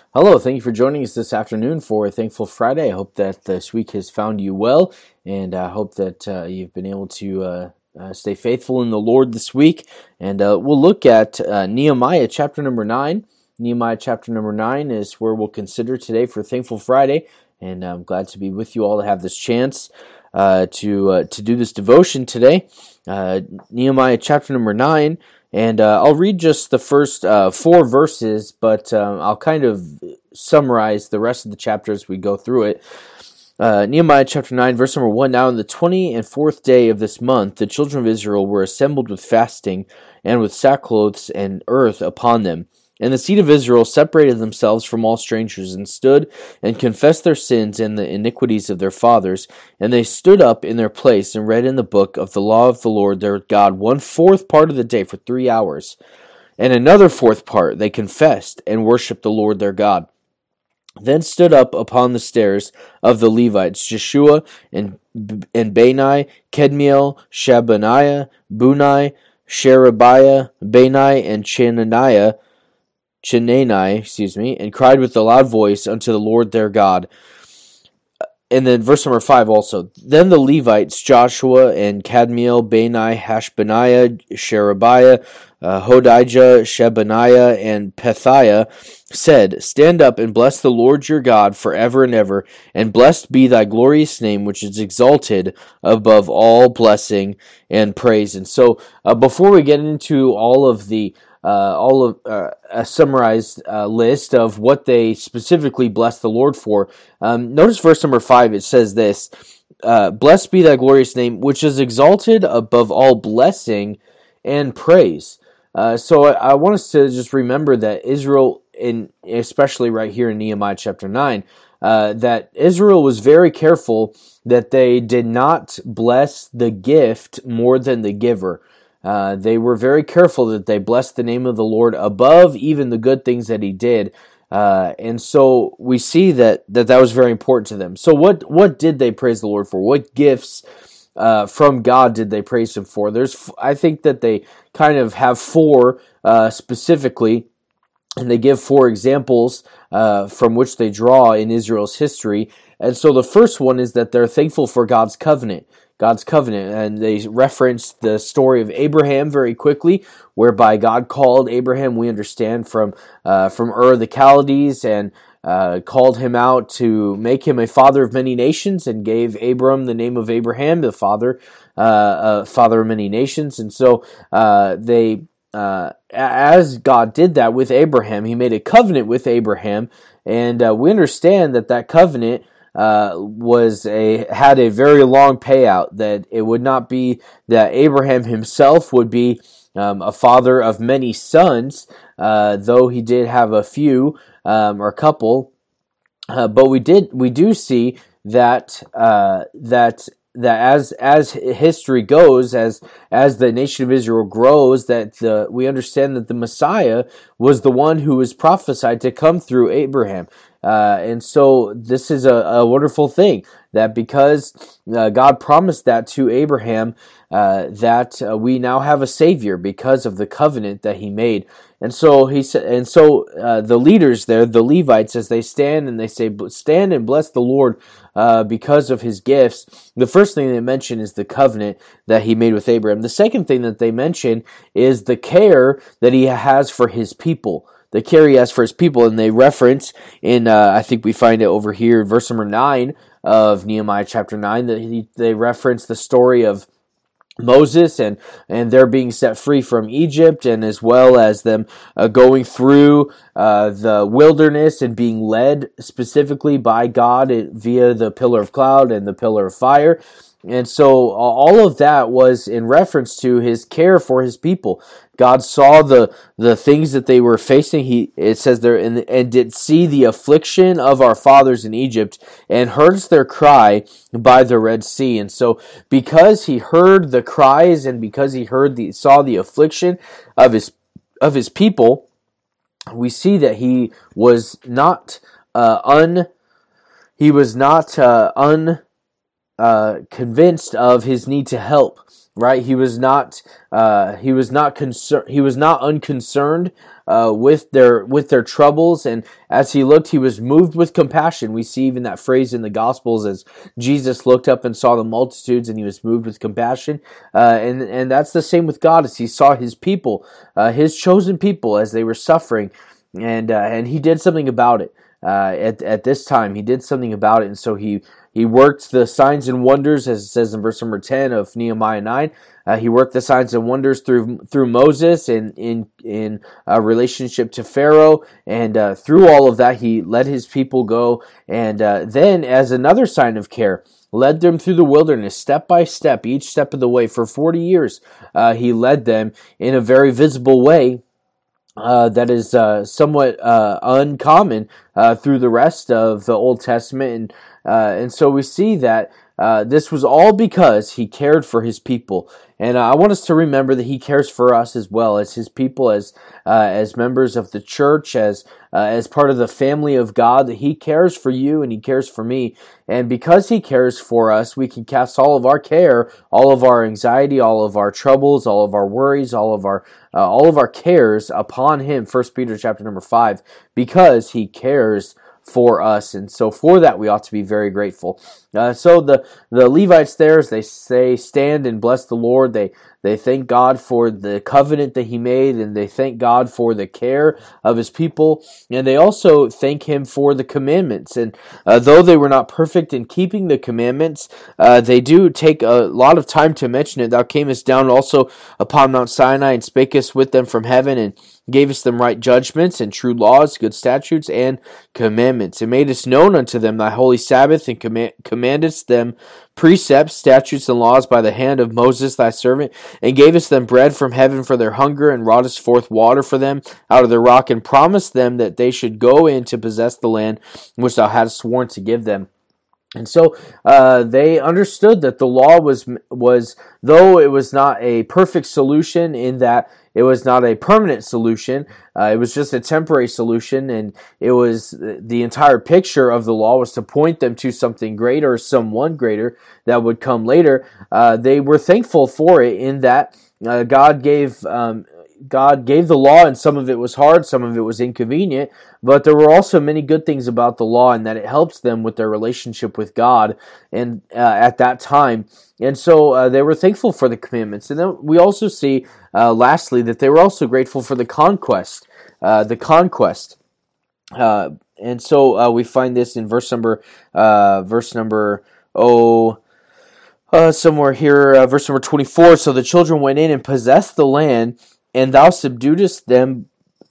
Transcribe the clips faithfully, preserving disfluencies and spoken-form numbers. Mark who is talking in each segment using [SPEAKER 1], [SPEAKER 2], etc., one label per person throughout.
[SPEAKER 1] Hello, thank you for joining us this afternoon for Thankful Friday. I hope that this week has found you well, and I hope that uh, you've been able to uh, uh, stay faithful in the Lord this week. And uh, we'll look at uh, Nehemiah chapter number nine. Nehemiah chapter number nine is where we'll consider today for Thankful Friday, and I'm glad to be with you all to have this chance uh, to uh, to do this devotion today. Uh, Nehemiah chapter number nine. And uh, I'll read just the first uh, four verses, but uh, I'll kind of summarize the rest of the chapter as we go through it. Uh, Nehemiah chapter nine, verse number one, Now on the twenty and fourth day of this month, the children of Israel were assembled with fasting, and with sackcloths and earth upon them. And the seed of Israel separated themselves from all strangers, and stood and confessed their sins and the iniquities of their fathers. And they stood up in their place, and read in the book of the law of the Lord their God one fourth part of the day for three hours. And another fourth part they confessed, and worshipped the Lord their God. Then stood up upon the stairs of the Levites Jeshua and and Bani, Kedmiel, Shabaniah, Bunai, Sherebiah, Bani, and Chenaniah, Chenani, excuse me, and cried with a loud voice unto the Lord their God. And then verse number five also. Then the Levites, Joshua and Kadmiel, Bani, Hashbaniah, Sherebiah, uh, Hodijah, Shebaniah, and Pethiah said, Stand up and bless the Lord your God forever and ever, and blessed be thy glorious name, which is exalted above all blessing and praise. And so uh, before we get into all of the Uh, all of uh, a summarized uh, list of what they specifically bless the Lord for. Um, notice verse number five. It says this: uh, "Blessed be thy glorious name, which is exalted above all blessing and praise." Uh, so I, I want us to just remember that Israel, in especially right here in Nehemiah chapter nine, uh, that Israel was very careful that they did not bless the gift more than the giver. Uh, they were very careful that they blessed the name of the Lord above even the good things that he did. Uh, and so we see that, that that was very important to them. So what, what did they praise the Lord for? What gifts uh, from God did they praise him for? There's, I think that they kind of have four uh, specifically, and they give four examples uh, from which they draw in Israel's history. And so the first one is that they're thankful for God's covenant. God's covenant, and they reference the story of Abraham very quickly, whereby God called Abraham, we understand, from uh, from Ur of the Chaldees, and uh, called him out to make him a father of many nations, and gave Abram the name of Abraham, the father uh, uh, father of many nations. And so uh, they, uh, as God did that with Abraham, he made a covenant with Abraham, and uh, we understand that that covenant Uh, was a had a very long payout, that it would not be that Abraham himself would be um, a father of many sons, uh, though he did have a few um, or a couple, uh, but we did we do see that uh, that that as as history goes, as as the nation of Israel grows, that the, we understand that the Messiah was the one who was prophesied to come through Abraham. Uh, and so this is a, a wonderful thing, that because uh, God promised that to Abraham, uh, that uh, we now have a Savior because of the covenant that he made. And so he said, and so uh, the leaders there, the Levites, as they stand and they say, "Stand and bless the Lord uh, because of his gifts." The first thing they mention is the covenant that he made with Abraham. The second thing that they mention is the care that he has for his people. The care he has for his people, and they reference in, uh, I think we find it over here in verse number nine of Nehemiah chapter nine, that he, they reference the story of Moses and and they're being set free from Egypt, and as well as them uh, going through uh, the wilderness and being led specifically by God via the pillar of cloud and the pillar of fire. And so all of that was in reference to his care for his people. God saw the the things that they were facing. He it says there, and, and did see the affliction of our fathers in Egypt, and heard their cry by the Red Sea. And so, because he heard the cries, and because he heard the saw the affliction of his of his people, we see that he was not uh, un he was not uh, un. uh, convinced of his need to help. Right, he was not uh, he was not concerned. He was not unconcerned uh, with their with their troubles, and as he looked, he was moved with compassion. We see even that phrase in the Gospels as Jesus looked up and saw the multitudes, and he was moved with compassion. Uh, and and that's the same with God, as he saw his people, uh, his chosen people, as they were suffering, and uh, and he did something about it. Uh, at at this time, he did something about it, and so he. He worked the signs and wonders, as it says in verse number ten of Nehemiah nine. Uh, he worked the signs and wonders through through Moses and in in uh, relationship to Pharaoh, and uh, through all of that, he let his people go. And uh, then, as another sign of care, led them through the wilderness, step by step, each step of the way. For forty years, uh, he led them in a very visible way. Uh, that is uh, somewhat uh, uncommon uh, through the rest of the Old Testament, and uh, and so we see that uh, this was all because he cared for his people. And uh, I want us to remember that he cares for us as well, as his people, as uh, as members of the church, as uh, as part of the family of God, that he cares for you and he cares for me. And because he cares for us, we can cast all of our care, all of our anxiety, all of our troubles, all of our worries, all of our uh, all of our cares upon him. First Peter chapter number five, because he cares for us, and so for that we ought to be very grateful. Uh, so the the Levites there, as they say, stand and bless the Lord. They they thank God for the covenant that he made, and they thank God for the care of his people, and they also thank him for the commandments. And uh, though they were not perfect in keeping the commandments, uh, they do take a lot of time to mention it. Thou camest down also upon Mount Sinai, and spakest with them from heaven, and gavest them right judgments, and true laws, good statutes, and commandments, and madest known unto them thy holy Sabbath, and command, commandest them precepts, statutes, and laws by the hand of Moses thy servant, and gavest them bread from heaven for their hunger, and wrougest forth water for them out of the rock, and promised them that they should go in to possess the land which thou hadst sworn to give them. And so uh, they understood that the law was, was, though it was not a perfect solution in that it was not a permanent solution, uh, it was just a temporary solution, and it was the entire picture of the law was to point them to something greater, someone greater that would come later. Uh, they were thankful for it in that uh, God gave um, God gave the law, and some of it was hard, some of it was inconvenient, but there were also many good things about the law, and that it helps them with their relationship with God and uh, at that time. And so uh, they were thankful for the commandments. And then we also see, uh, lastly, that they were also grateful for the conquest. Uh, the conquest. Uh, and so uh, we find this in verse number, uh, verse number, oh, uh, somewhere here, uh, verse number twenty-four. So the children went in and possessed the land, and thou subduedest them,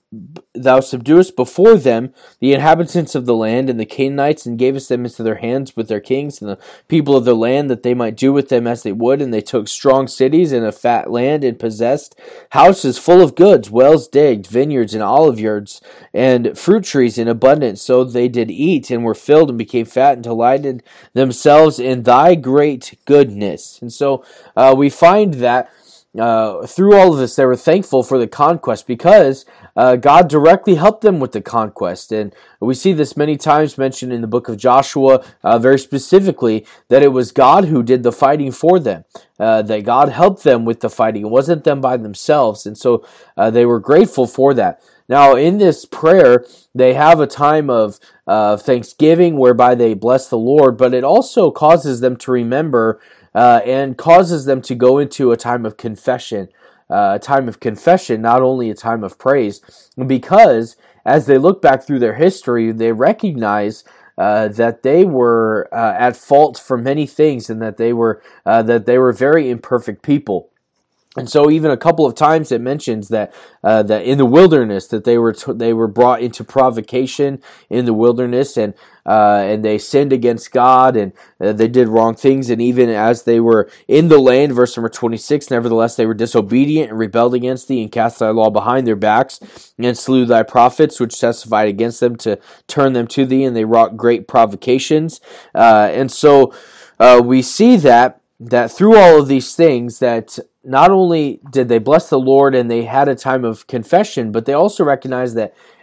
[SPEAKER 1] thou subduedest before them the inhabitants of the land and the Canaanites, and gavest them into their hands with their kings and the people of their land, that they might do with them as they would. And they took strong cities and a fat land, and possessed houses full of goods, wells digged, vineyards and oliveyards, and fruit trees in abundance. So they did eat, and were filled, and became fat, and delighted themselves in thy great goodness. And so uh, we find that Uh, through all of this, they were thankful for the conquest, because uh, God directly helped them with the conquest. And we see this many times mentioned in the book of Joshua, uh, very specifically, that it was God who did the fighting for them, uh, that God helped them with the fighting. It wasn't them by themselves. And so uh, they were grateful for that. Now, in this prayer, they have a time of uh, thanksgiving whereby they bless the Lord, but it also causes them to remember Uh, and causes them to go into a time of confession, uh, a time of confession, not only a time of praise, because as they look back through their history, they recognize uh, that they were uh, at fault for many things, and that they were uh, that they were very imperfect people. And so, even a couple of times it mentions that uh, that in the wilderness, that they were t- they were brought into provocation in the wilderness, and uh, and they sinned against God, and uh, they did wrong things. And even as they were in the land, verse number twenty-six, nevertheless they were disobedient and rebelled against thee, and cast thy law behind their backs, and slew thy prophets, which testified against them to turn them to thee, and they wrought great provocations. Uh, and so uh, we see that that through all of these things, that not only did they bless the Lord and they had a time of confession, but they also recognized that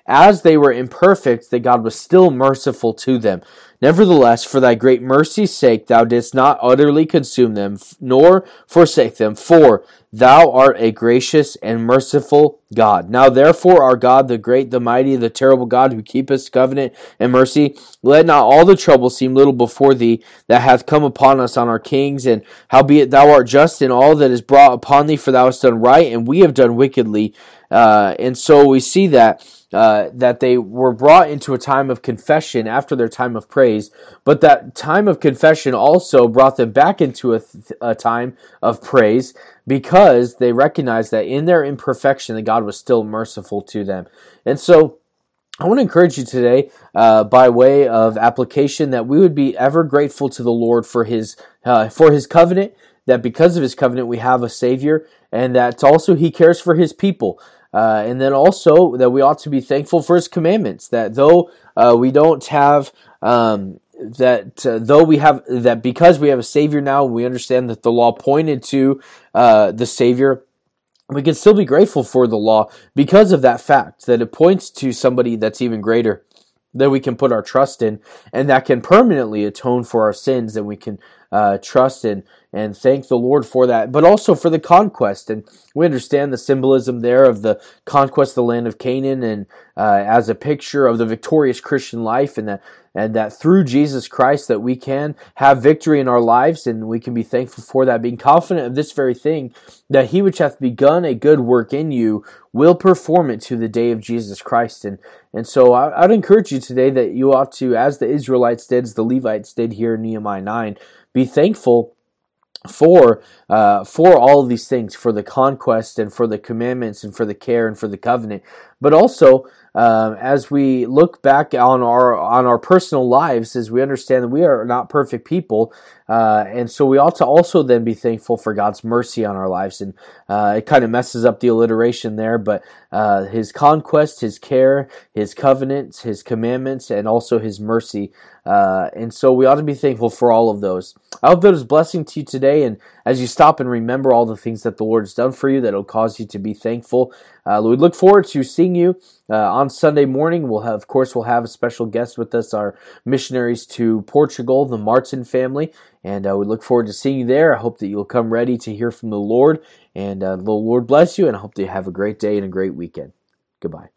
[SPEAKER 1] as they were imperfect, that God was still merciful to them. Nevertheless, for thy great mercy's sake, thou didst not utterly consume them, nor forsake them, for thou art a gracious and merciful God. Now therefore, our God, the great, the mighty, the terrible God, who keepeth covenant and mercy, let not all the trouble seem little before thee that hath come upon us on our kings, and howbeit thou art just in all that is brought upon thee, for thou hast done right, and we have done wickedly. Uh, and so we see that Uh, that they were brought into a time of confession after their time of praise, but that time of confession also brought them back into a, th- a time of praise, because they recognized that in their imperfection, that God was still merciful to them. And so I want to encourage you today, uh, by way of application, that we would be ever grateful to the Lord for His uh, for His covenant, that because of His covenant we have a Savior, and that also He cares for His people. Uh, and then also that we ought to be thankful for His commandments, that though uh, we don't have, um, that uh, though we have, that because we have a Savior now, we understand that the law pointed to uh, the Savior, we can still be grateful for the law because of that fact, that it points to somebody that's even greater, that we can put our trust in, and that can permanently atone for our sins, that we can uh, trust in and thank the Lord for that, but also for the conquest. And we understand the symbolism there of the conquest of the land of Canaan, and uh, as a picture of the victorious Christian life, and that and that through Jesus Christ that we can have victory in our lives, and we can be thankful for that, being confident of this very thing, that He which hath begun a good work in you will perform it to the day of Jesus Christ. And and so I, I'd encourage you today that you ought to, as the Israelites did, as the Levites did here in Nehemiah nine, be thankful for uh, for all of these things, for the conquest and for the commandments and for the care and for the covenant, but also um, as we look back on our on our personal lives, as we understand that we are not perfect people, uh, and so we ought to also then be thankful for God's mercy on our lives. And uh, it kind of messes up the alliteration there, but uh, His conquest, His care, His covenants, His commandments, and also His mercy. Uh, and so we ought to be thankful for all of those. I hope that is a blessing to you today, and as you stop and remember all the things that the Lord has done for you, that will cause you to be thankful. Uh, we look forward to seeing you uh, on Sunday morning. We'll have, of course, we'll have a special guest with us, our missionaries to Portugal, the Martin family, and uh, we look forward to seeing you there. I hope that you'll come ready to hear from the Lord, and uh, the Lord bless you, and I hope that you have a great day and a great weekend. Goodbye.